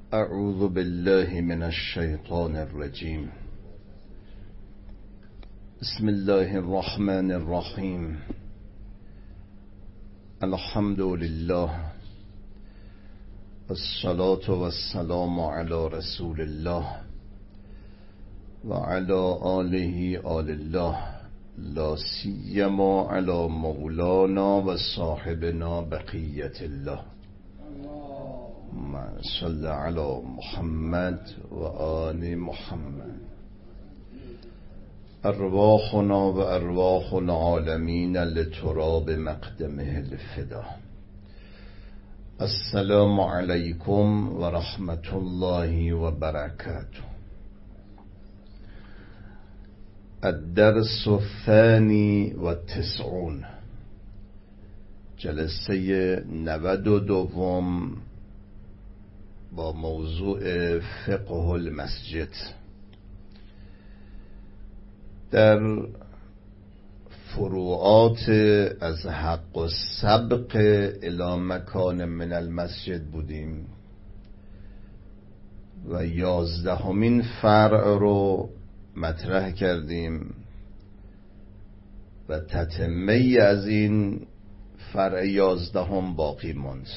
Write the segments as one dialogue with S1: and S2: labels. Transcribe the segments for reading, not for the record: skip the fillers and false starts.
S1: اعوذ بالله من الشیطان الرجیم. بسم الله الرحمن الرحیم. الحمد لله والصلاة والسلام على رسول الله وعلى آله آل الله، لا سیما علی مولانا و صاحبنا بقیت الله. صل علی محمد و آل محمد. ارواحنا و ارواح العالمین لتراب مقدمه الفدا. السلام علیکم و رحمت الله و برکاته. الدرس الثانی و تسعون، جلسه 92 با موضوع فقه المسجد. در فروعات از حق و سبق الی مکان من المسجد بودیم و 11مین فرع رو مطرح کردیم و تتمه از این فرع 11 باقی ماند.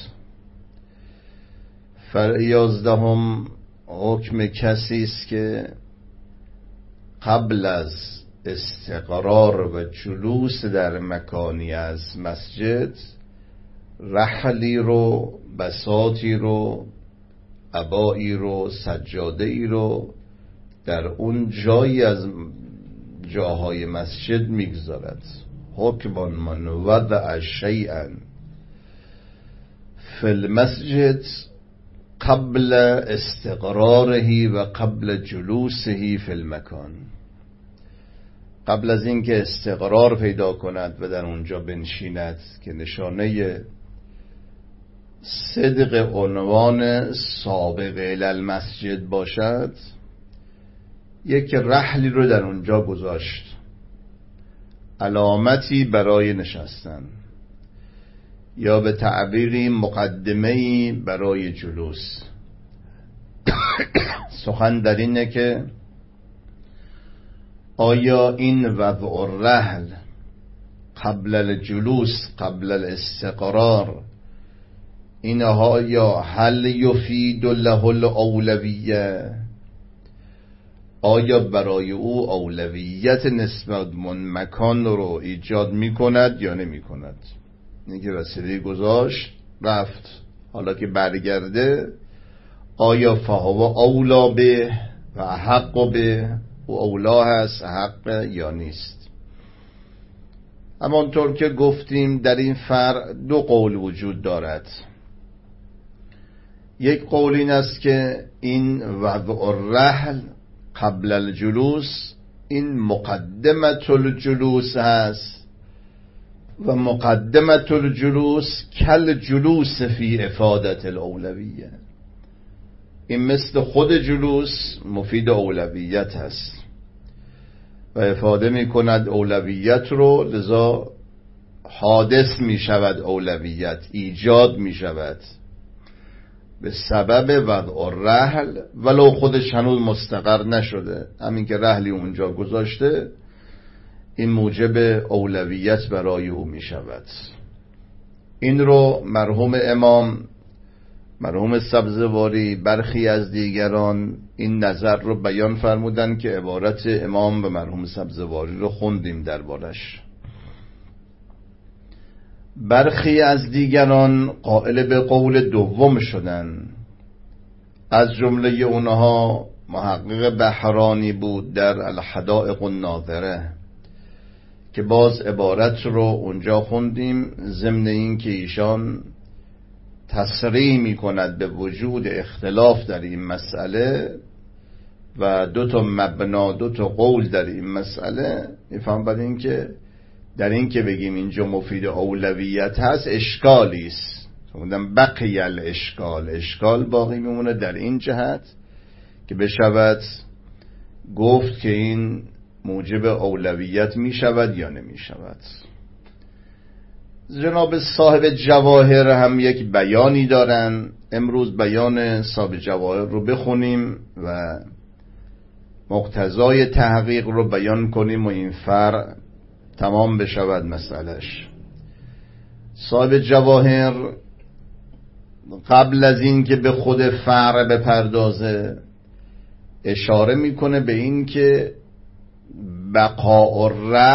S1: فرع 11 حکم کسی است که قبل از استقرار و جلوس در مکانی از مسجد رحلی رو، بساطی رو، عبایی رو، سجاده‌ای رو در اون جایی از جاهای مسجد میگذارد. حکم من وضع شیئا فی المسجد قبل استقراره و قبل جلوسه فی المکان، قبل از اینکه استقرار پیدا کند و در اونجا بنشیند، که نشانه صدق عنوان سابق الی المسجد باشد، یک رحلی رو در اونجا گذاشت، علامتی برای نشستن، یا به تعبیری مقدمه‌ای برای جلوس. سخن در اینه که آیا این وضع الرحل قبل الجلوس، قبل الاستقرار، اینها یا هل یفید له الاولویه، آیا برای او اولویت نسبت مکان رو ایجاد می کند یا نمی کند؟ اینکه وسیله گذاشت رفت، حالا که برگرده آیا فهو اولا به و حق به، او اولا هست حق یا نیست؟ همانطور که گفتیم در این فرع 2 قول وجود دارد. یک قول این است که این وضع الرحل قبل الجلوس این مقدمت الجلوس هست و مقدمت الجلوس کل جلوس فی افادت الاولویه. این مثل خود جلوس مفید اولویت هست و افاده می کند اولویت رو، لذا حادث می شود اولویت، ایجاد می شود به سبب وضع الرحل، ولو خودش هنوز مستقر نشده. همین که رحلی اونجا گذاشته این موجب اولویت برای او می شود. این رو مرحوم امام، مرحوم سبزواری، برخی از دیگران این نظر رو بیان فرمودن که عبارت امام و مرحوم سبزواری رو خوندیم دربارش. برخی از دیگران قائل به قول دوم شدن، از جمله اونها محقق بحرانی بود در الحدائق الناظره که باز عبارت رو اونجا خوندیم، ضمن این که ایشان تصریح می کند به وجود اختلاف در این مسئله و 2 مبنا، 2 قول در این مسئله. میفهم بر این که در این که بگیم اینجا مفید اولویت هست اشکالی است، بقی الاشکال، اشکال باقی میمونه در این جهت که بشود گفت که این موجب اولویت می شود یا نمی شود. جناب صاحب جواهر هم یک بیانی دارن امروز بیان صاحب جواهر رو بخونیم و مقتضای تحقیق رو بیان کنیم و این فرع تمام بشود مسئلهش. صاحب جواهر قبل از این که به خود فرع بپردازه اشاره میکنه به این که بقاء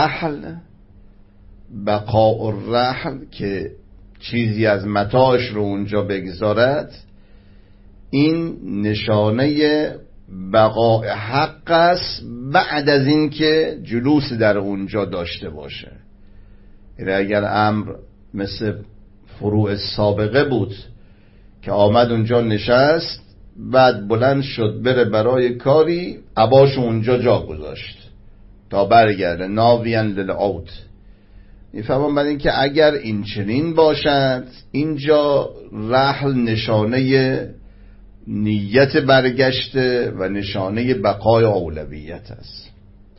S1: الرحل که چیزی از متاعش رو اونجا بگذارد، این نشانه بقاء حق است بعد از این که جلوس در اونجا داشته باشه. یعنی اگر امر مثل فروع سابقه بود که آمد اونجا نشست، بعد بلند شد بره برای کاری، عباش اونجا جا گذاشت تا برگرده، ناویان للعود. میفهمم بعد این که اگر این چنین باشد، اینجا رحل نشانه نیت برگشته و نشانه بقای اولویت است.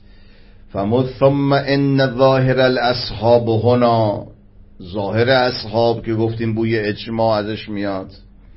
S1: ثم ان ظاهر الاصحاب هنا، ظاهر اصحاب که گفتیم بوی اجماع ازش میاد،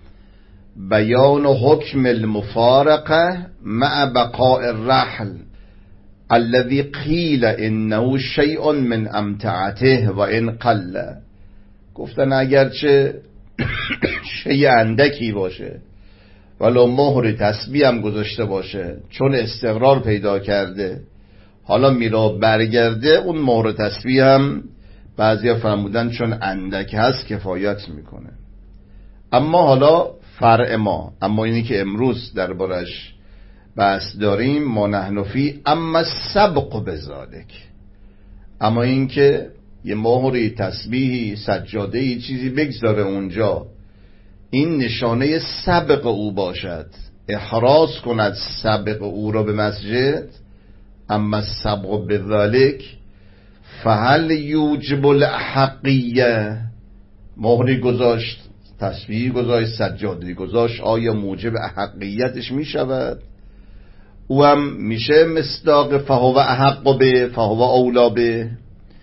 S1: بیان حکم المفارقه مع بقاء الرحل الذي قیل انه شیء من امتعته و ان قل. گفتن اگرچه شیء اندکی باشه ولو مهر تسبیح هم گذاشته باشه، چون استقرار پیدا کرده حالا میره برگرده، اون مهر تسبیح هم بعضیا فرمودن چون اندک هست کفایت میکنه. اما حالا فرع ما، اما اینی که امروز دربارش بحث داریم، ما نحن فی اما سبق بذالک، اما این که یه مهری تسبیحی سجادهی چیزی بگذاره اونجا، این نشانه سبق او باشد، احراز کند سبق او را به مسجد. اما سبق بذالک فهل یوجب الاحقیه، مهری گذاشت، تسبیحی گذاشت، سجادهی گذاشت، آیا موجب احقیتش می شود؟ او هم میشه مصداق فهو احق به فهو اولا به،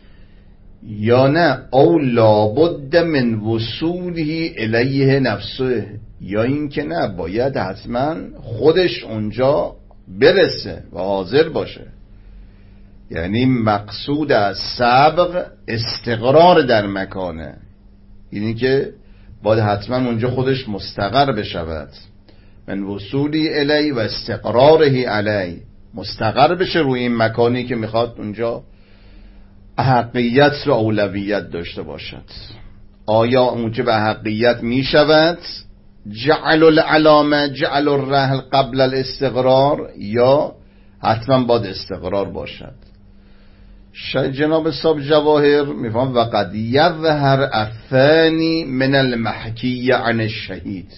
S1: یا نه او لابد من وصوله الیه نفسه، یا این که نه باید حتما خودش اونجا برسه و حاضر باشه. یعنی مقصود از سبق استقرار در مکانه، اینی که باید حتما اونجا خودش مستقر بشود، من وصولی الی و استقراره علی، مستقر بشه روی این مکانی که میخواد اونجا احقیت و اولویت داشته باشد. آیا اونجا به احقیت میشود جعل العلامه جعل الرحل قبل الاستقرار، یا حتما باید استقرار باشد؟ جناب صاحب جواهر میفهم وقد یظهر الثانی من المحکی عن الشهید،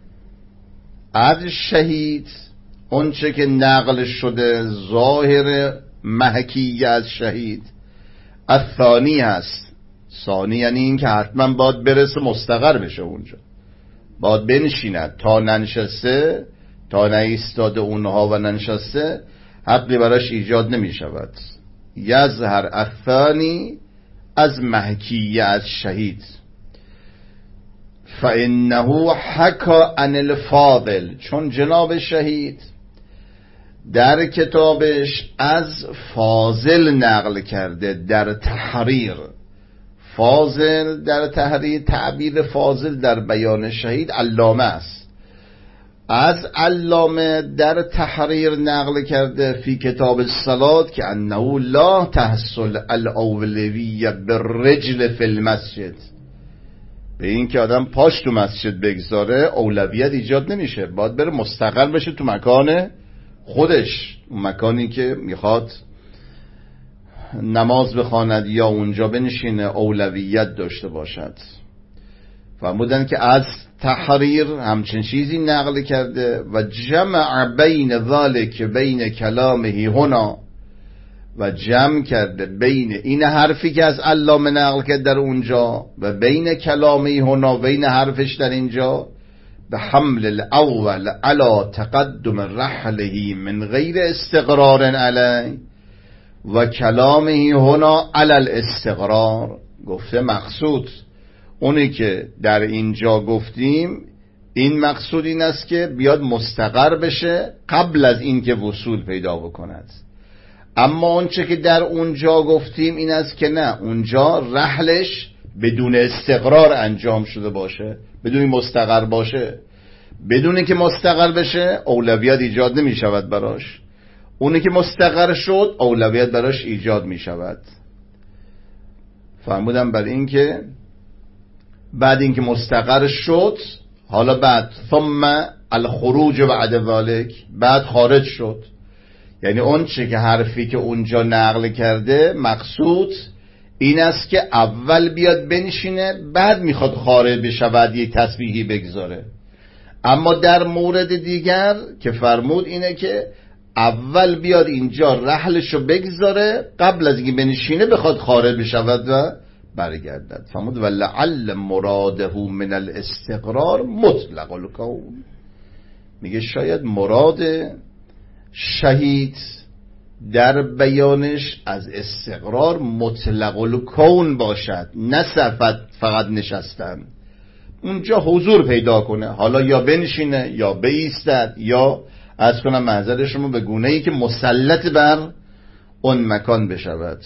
S1: از شهید اون چه که نقل شده ظاهر محکی از شهید الثانی هست. ثانی یعنی این که حتما باید برسه مستقر بشه اونجا، باید بنشیند، تا ننشسته، تا نایستاده اونها و ننشسته حقی براش ایجاد نمی شود. یظهر الثانی از محکی از شهید. فانه حکا عن الفاضل، چون جناب شهید در کتابش از فاضل نقل کرده در تحریر. فاضل در تحریر، تعبیر فاضل در بیان شهید علامه است، از علامه در تحریر نقل کرده فی کتاب الصلات که انه لا تحصل الاولویه بالرجل فی المسجد، به این که آدم پاش تو مسجد بگذاره اولویت ایجاد نمیشه، باید بره مستقر بشه تو مکان خودش، مکانی که میخواد نماز بخواند یا اونجا بنشینه اولویت داشته باشد. فرمودن که از تحریر همچین چیزی نقل کرده و جمع بین ذالک بین کلامه هنا، و جمع کرده بین این حرفی که از علامه نقل کرد در اونجا و بین کلامه هنا، بین حرفش در اینجا، به حمل الاول علی تقدم رحله من غیر استقرار علی و کلامه هنا علی الاستقرار. گفته مقصود اونی که در اینجا گفتیم این مقصود این است که بیاد مستقر بشه قبل از این که وصول پیدا بکند. اما اونچه که در اونجا گفتیم این است که نه، اونجا رحلش بدون استقرار انجام شده باشه، بدون مستقر باشه. بدون که مستقر بشه اولویت ایجاد نمی شود براش، اونی که مستقر شد اولویت براش ایجاد می شود. فرمودم بر این که بعد این که مستقر شد، حالا بعد ثم الخروج بعد ذلك، بعد خارج شد. یعنی اون چه که حرفی که اونجا نقل کرده مقصود این است که اول بیاد بنشینه، بعد میخواد خارج بشود یک تسبیحی بگذاره. اما در مورد دیگر که فرمود اینه که اول بیاد اینجا رحلشو بگذاره قبل از اینکه بنشینه بخواد خارج بشود و برگردد. فرمود ولعل مراده من الاستقرار مطلق الکون. میگه شاید مراد شهید در بیانش از استقرار مطلق الکون باشد، نه فقط نشستن. اونجا حضور پیدا کنه، حالا یا بنشینه یا بایستد یا از کنم محضر شما به گونه‌ای که مسلط بر اون مکان بشود.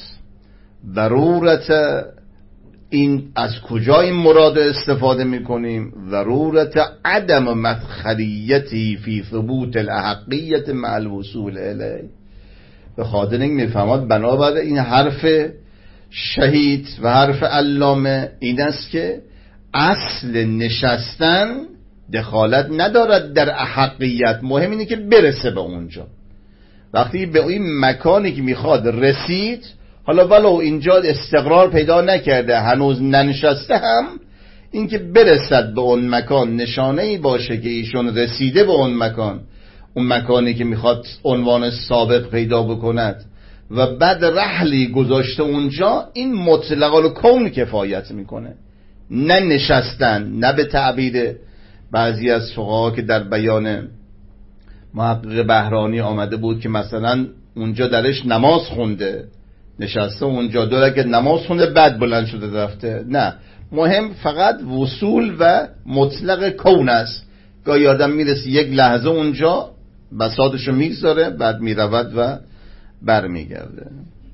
S1: ضرورت این از کجا این مراد استفاده میکنیم؟ ضرورت عدم مدخلیتی فی ثبوت الاحقیت مع الوصول الیه. به خاطر این میفهمد بنابر این حرف شهید و حرف علامه این است که اصل نشستن دخالت ندارد در احقیت، مهم اینه که برسه به اونجا. وقتی به این مکانی که میخواد رسید، حالا ولو اینجا استقرار پیدا نکرده، هنوز ننشسته، هم این که برسد به اون مکان نشانه ای باشه که ایشون رسیده به اون مکان، اون مکانی که میخواد عنوان سابق پیدا بکند و بعد رحلی گذاشته اونجا، این مطلق الکون کفایت میکنه، نه نشستن. نه به تعبیر بعضی از فقها که در بیان محقق بهرانی آمده بود که مثلا اونجا درش نماز خونده، نشسته اونجا 2 رکعت نماز خونده بعد بلند شده رفته. نه، مهم فقط وصول و مطلق کون است. گاهی آدم میرسه یک لحظه اونجا بساطشو میگذاره، بعد میرود و برمیگرده.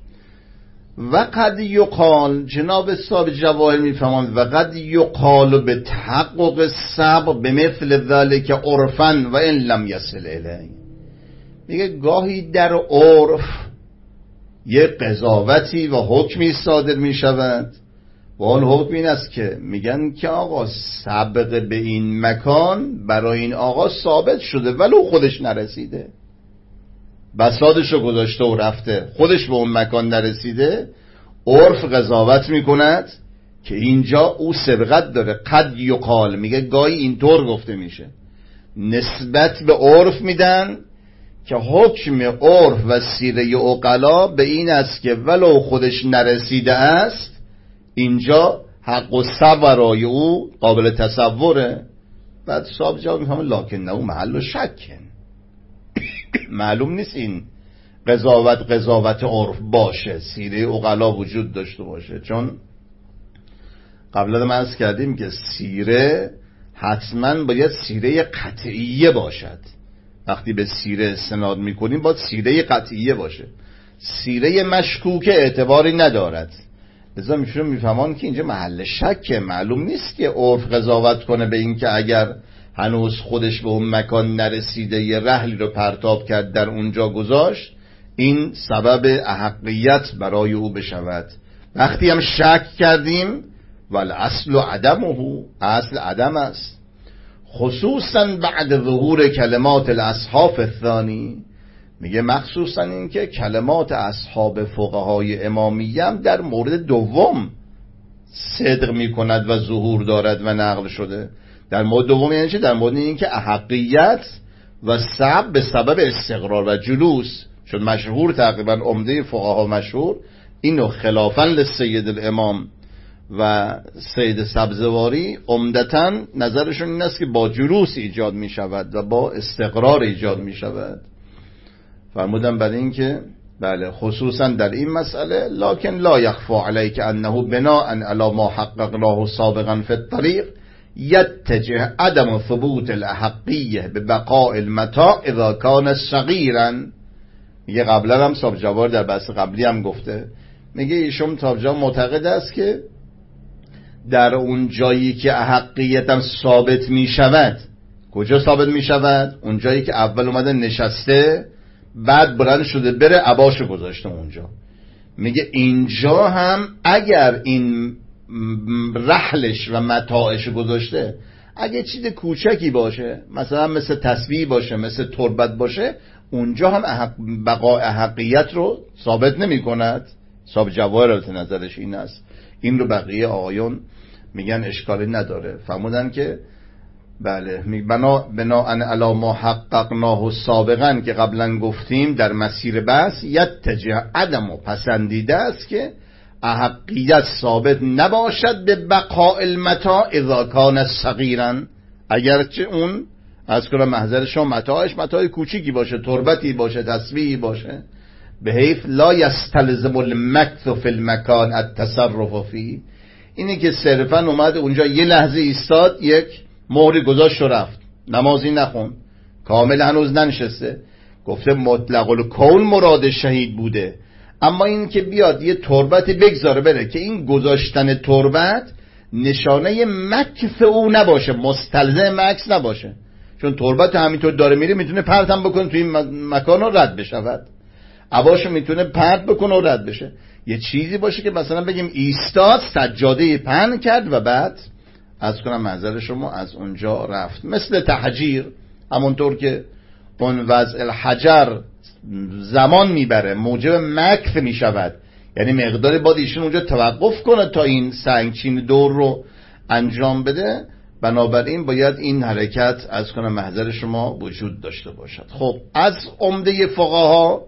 S1: و قد یقال، جناب صاحب جواهر میفهمند، و قد یقال به تحقق صبر به مثل ذلك عرفا و ان لم یصل الیه. میگه گاهی در عرف یه قضاوتی و حکمی صادر میشود و آن حکم این است که میگن که آقا سابقه به این مکان برای این آقا ثابت شده ولو خودش نرسیده، بساطشو گذاشته و رفته، خودش به اون مکان نرسیده، عرف قضاوت میکند که اینجا او سبقت داره. قد یقال، میگه گاهی اینطور گفته میشه، نسبت به عرف میدن که حکم عرف و سیره عقلا به این است که ولو خودش نرسیده است، اینجا حق و صبرای او قابل تصوره. بعد صاحب جواب میفهمه لکن نه محل و شکن، معلوم نیست این قضاوت عرف باشه، سیره عقلا وجود داشته باشه. چون قبلا ما عرض کردیم که سیره حتما باید سیره قطعیه باشد. وقتی به سیره استناد میکنیم باید سیره قطعیه باشه. سیره مشکوک اعتباری ندارد. لذا میفهمان که اینجا محل شکه، معلوم نیست که عرف قضاوت کنه به این که اگر هنوز خودش به اون مکان نرسیده یه رحلی رو پرتاب کرد در اونجا گذاشت، این سبب احقیت برای او بشود. وقتی هم شک کردیم والاصل عدمه، اصل عدم است، خصوصا بعد ظهور کلمات الاصحاب الثانی. میگه مخصوصا این که کلمات اصحاب فقهای امامیه هم در مورد دوم صدق میکند و ظهور دارد و نقل شده. در مورد دوم یعنی چه؟ در مورد این که احقیت و صبر به سبب استقرار و جلوس شد مشهور، تقریبا عمده فقها مشهور اینو خلافا لسید الامام و سید سبزواری عمدتاً نظرشون این است که با جلوس ایجاد می شود و با استقرار ایجاد می شود. فرمودن برای این که بله خصوصا در این مسئله، لکن لا یخفا علیک انه بناء علی ما حققناه سابقا فی الطریق یتجه عدم ثبوت الاحقیه به بقاء المتاع اذا کان صغیرا. میگه قبلا هم صاحب جوار در بحث قبلی هم گفته، میگه ایشون صاحب جوار معتقد است که در اون جایی که احقیتم ثابت می شود، کجا ثابت می شود؟ اون جایی که اول اومده نشسته بعد بلند شده بره عباشو گذاشته اونجا. میگه اینجا هم اگر این رحلش و متاعش گذاشته اگه چیز کوچکی باشه، مثلا مثل تسبیح باشه، مثل تربت باشه، اونجا هم بقاء حقیقت رو ثابت نمی کند. صاحب جواهر نظرش این است. این رو بقیه آقایون میگن اشکالی نداره، فرمودن که بله بناءً علی ما حققناه سابقا که قبلا گفتیم در مسیر بحث، یتجه عدم و پسندیده است که احقیت ثابت نباشد به بقاء المتاع اذا کان صغیرا، اگرچه اون از کنم محضر شما متاع کوچیکی باشه، تربتی باشه، تسبیحی باشه، به حیث لا یستلزم المکث فی المکان التصرف فی. اینه که صرفا اومد اونجا یه لحظه ایستاد، یک مهری گذاشت و رفت، نمازی نخون، کامل هنوز ننشسته. گفته مطلق الکون مراد شهید بوده، اما این که بیاد یه تربت بگذاره بره که این گذاشتن تربت نشانه مکث او نباشه، مستلزم مکث نباشه، چون تربت همینطور داره میره میتونه پرت هم بکنه توی این مکان رو رد بشود، عباشو میتونه پرت بکنه و رد بشه. یه چیزی باشه که مثلا بگیم ایستاد، سجاده پهن کرد و بعد از کنم منظر شما از اونجا رفت. مثل تحجیر، همونطور که اون وضع الحجر زمان میبره، موجب مکث میشود، یعنی مقداری باید ایشون اونجا توقف کنه تا این سنگچین دور رو انجام بده، بنابراین باید این حرکت از کنم محضر شما وجود داشته باشد. خب از عمده فقها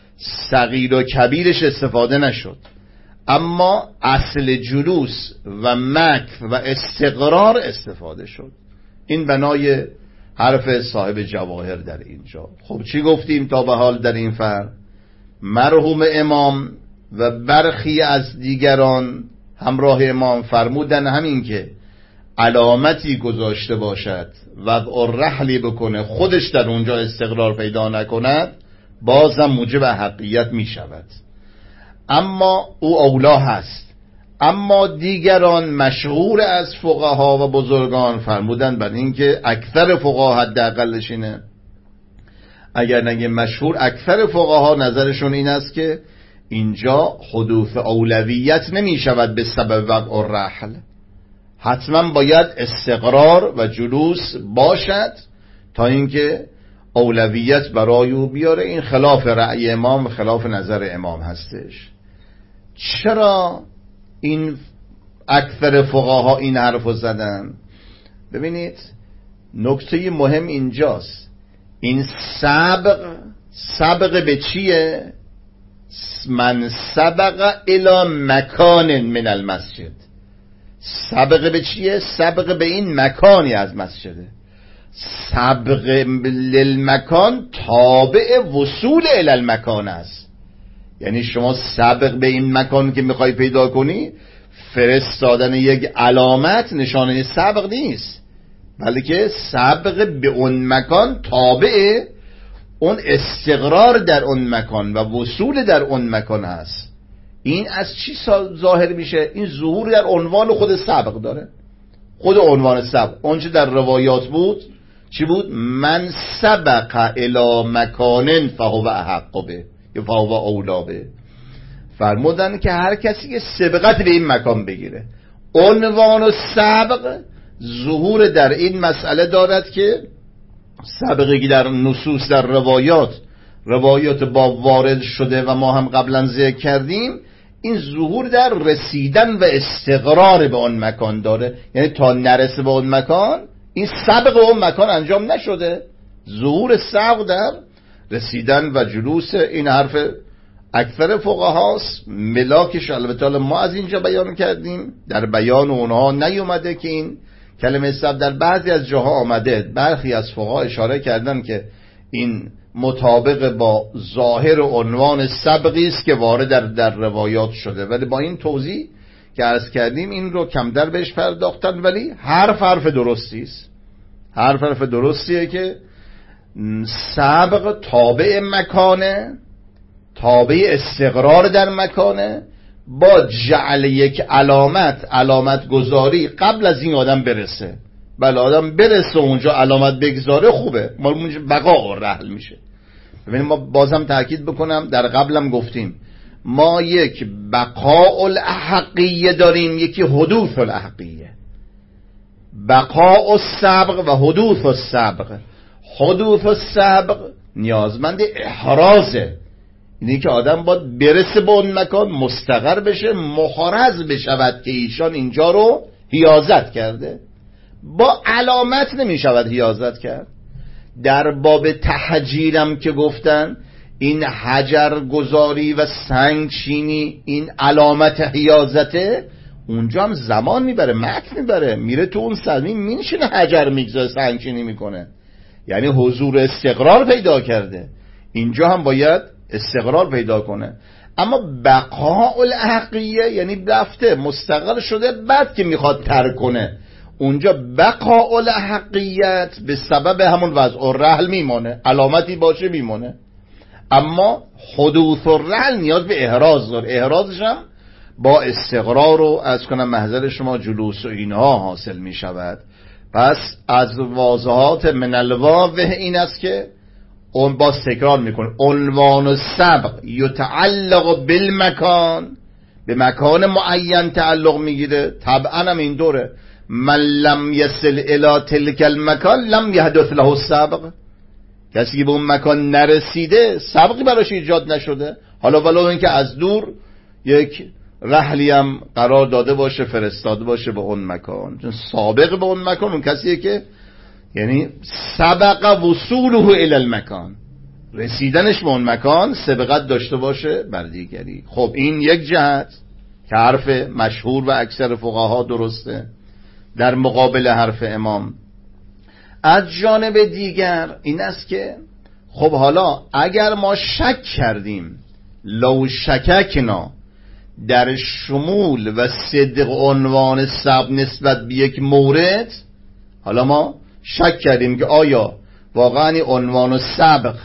S1: صغیر و کبیرش استفاده نشد، اما اصل جلوس و مکث و استقرار استفاده شد. این بنای حرف صاحب جواهر در اینجا. خب چی گفتیم تا به حال در این فرق؟ مرحوم امام و برخی از دیگران همراه امام فرمودن همین که علامتی گذاشته باشد و رحلی بکنه، خودش در اونجا استقرار پیدا نکند، بازم موجب حقیقت می شود، اما او اولا هست. اما دیگران مشهور از فقها و بزرگان فرمودن بر این که اکثر فقها حداقلش اینه، اگر نگه مشهور، اکثر فقها نظرشون این است که اینجا حدوث اولویت نمی شود به سبب وقع الرحل، حتما باید استقرار و جلوس باشد تا اینکه اولویت برای او بیاره. این خلاف رأی امام و خلاف نظر امام هستش. چرا این اکثر فقها این حرفو زدن؟ ببینید نکته مهم اینجاست، این سبق به چیه؟ من سبق الی مکان من المسجد. سبق به چیه؟ سبق به این مکانی از مسجده. سبق للمکان تابع وصول الی المکان است. یعنی شما سبق به این مکان که میخوای پیدا کنی، فرستادن یک علامت نشانه سبق نیست، بلکه سبق به اون مکان تابع اون استقرار در اون مکان و وصول در اون مکان هست. این از چی ظاهر میشه؟ این ظهور در عنوان خود سبق داره، خود عنوان سبق. اونچه در روایات بود چی بود؟ من سبق الی مکان فهو احق به یا فهو اولا به. فرمودن که هر کسی که سبقت به این مکان بگیره، عنوان و سبق ظهور در این مسئله دارد که سبقی که در نصوص، در روایات با وارد شده و ما هم قبلا ذکر کردیم، این ظهور در رسیدن و استقرار به اون مکان داره. یعنی تا نرسه به اون مکان این سبق اون مکان انجام نشده. ظهور سبق در رسیدن و جلوس. این حرف اکثر فقهاست، ملاکش البته ما از اینجا بیان کردیم، در بیان اونها نیومده که این کلمه سبق در بعضی از جاها آمده. برخی از فقها اشاره کردن که این مطابق با ظاهر عنوان سبقی است که وارد در روایات شده، ولی با این توضیح که عرض کردیم این رو کمتر بهش پرداختن، ولی حرف درستی است. حرف درستیه که سبق تابع مکانه، تابع استقرار در مکانه، با جعل یک علامت گذاری قبل از این آدم برسه. بله آدم برسه اونجا علامت بگذاره خوبه، ما بقا رحل میشه. ببینیم ما بازم تاکید بکنم، در قبلم گفتیم ما یک بقاء الاحقیه داریم، یکی حدوث الاحقیه. بقاء السبق و حدوث السبق. حدوث السبق نیازمند احرازه، اینی که آدم باید برسه به اون مکان، مستقر بشه، محرز بشود که ایشان اینجا رو حیازت کرده. با علامت نمی شود حیازت کرد. در باب تحجیرم که گفتن این حجر گذاری و سنگ چینی این علامت حیازته، اونجا هم زمان میبره، مکت میبره، میره تو اون زمین مینشینه، حجر میگذاره، سنگ چینی میکنه، یعنی حضور استقرار پیدا کرده. اینجا هم باید استقرار پیدا کنه. اما بقاء الاحقیه یعنی رفته مستقر شده، بعد که میخواد ترک کنه، اونجا بقاء الاحقیت به سبب همون وضع الرحل میمونه، علامتی باشه میمونه. اما حدوث الرحل نیاز به احراز داره، احرازش هم با استقرار و از کنم محضر شما جلوس و اینها حاصل میشود. پس از واضحات من الواضح این است که اون باز تکرار میکنه عنوان السبق یتعلق بالمکان، به مکان معین تعلق میگیره. طبعا هم این دوره، من لم یصل الی تلک المکان لم یحدث له السبق. کسی که به اون مکان نرسیده سبقی براش ایجاد نشده، حالا ولو اینکه از دور یک رحلی هم قرار داده باشه، فرستاده باشه به اون مکان، چون سابق به اون مکان اون کسیه که یعنی سبق وصوله الی المکان، رسیدنش به اون مکان سبقت داشته باشه بر دیگری. خب این یک جهت که حرف مشهور و اکثر فقها درسته در مقابل حرف امام. از جانب دیگر این است که خب حالا اگر ما شک کردیم، لو شککنا، در شمول و صدق عنوان سبق نسبت به یک مورد، حالا ما شک کردیم که آیا واقعا عنوان سبق،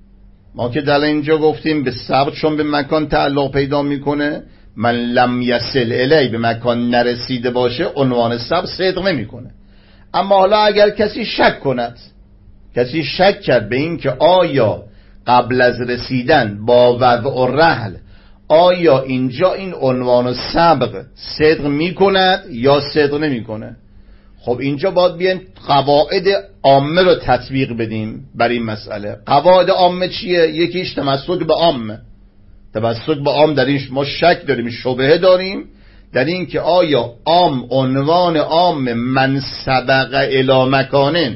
S1: ما که در اینجا گفتیم به سبق چون به مکان تعلق پیدا میکنه، من لم یصل الی، به مکان نرسیده باشه، عنوان سبق صدق نمیکنه. اما حالا اگر کسی شک کند، کسی شک کرد به این که آیا قبل از رسیدن با وضع الرحل آیا اینجا این عنوان سبق صدق میکند یا صدق نمیکنه، خب اینجا باید بیایم قواعد عامه رو تطبیق بدیم بر این مسئله. قواعد عامه چیه؟ یکیش تمسک به عامه. تمسک به عام در این ما شک داریم، شبهه داریم در این که آیا عام، عنوان عام من سبق الی مکان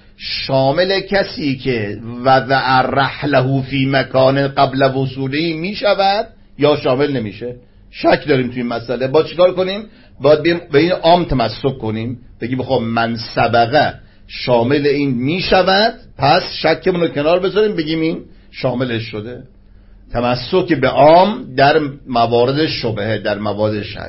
S1: شامل کسی که وضع رحله فی مکان قبل وصوله می شود یا شامل نمیشه؟ شک داریم توی این مسئله. با چیکار کنیم؟ باید به این عام تمسک کنیم، بگیم خب من سبقه شامل این می شود، پس شکمون رو کنار بذاریم، بگیم این شاملش شده. تمسک به عام در موارد شبهه، در موارد شک.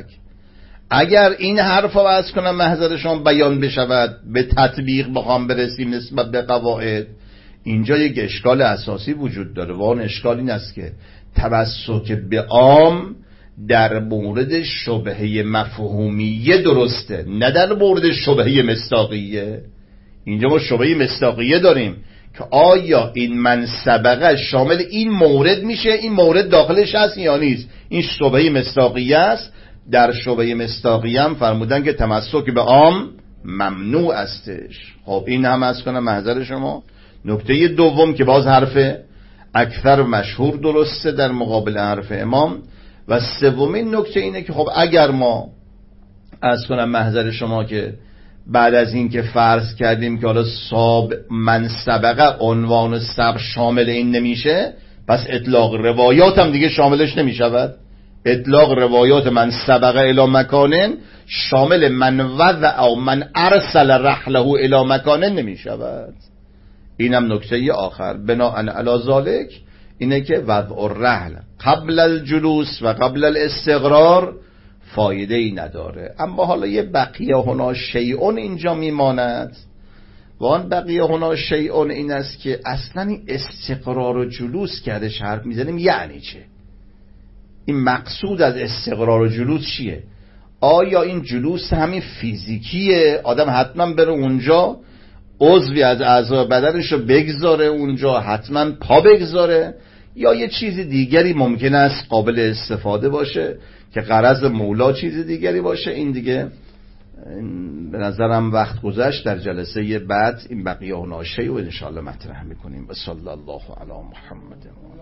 S1: اگر این حرف رو از کنم محضر شما بیان بشود، به تطبیق بخوام برسیم نسبت به قواعد، اینجا یک اشکال اساسی وجود داره و اون اشکال این است که تمسک به عام در مورد شبهه مفهومیه درسته، نه در مورد شبهه مصداقیه. اینجا ما شبهه مصداقیه داریم که آیا این من سبقه شامل این مورد میشه، این مورد داخلش هست یا نیست. این شبهه مصداقیه است. در شبهه مصداقیه هم فرمودن که تمسک به عام ممنوع استش. خب این هم از کنم محضر شما. نکته دوم که باز حرف اکثر مشهور درسته در مقابل حرف امام. و سومین نکته اینه که خب اگر ما از کنم محضر شما که بعد از این که فرض کردیم که حالا من سبقه عنوان سبق شامل این نمیشه، پس اطلاق روایات هم دیگه شاملش نمیشود. اطلاق روایات من سبقه الی مکانن شامل من وضع او من ارسل رحله الی مکانن نمیشود. اینم نکته آخر. بناء علی ذالک اینه که وضع الرحل قبل الجلوس و قبل الاستقرار فایده ای نداره. اما حالا یه بقیه هنا شیئون اینجا میماند و آن بقیه هنا شیئون این است که اصلا این استقرار و جلوس کردش حرف میزنیم یعنی چه؟ این مقصود از استقرار و جلوس چیه؟ آیا این جلوس همین فیزیکیه، آدم حتما بره اونجا عضوی از اعضای بدنش رو بگذاره اونجا، حتما پا بگذاره، یا یه چیز دیگری ممکن است قابل استفاده باشه که غرض مولا چیز دیگری باشه؟ این دیگه به نظرم وقت گذشت. در جلسه بعد این بقیه هنا شیء و انشاءالله مطرح میکنیم. و صلی الله علی محمد.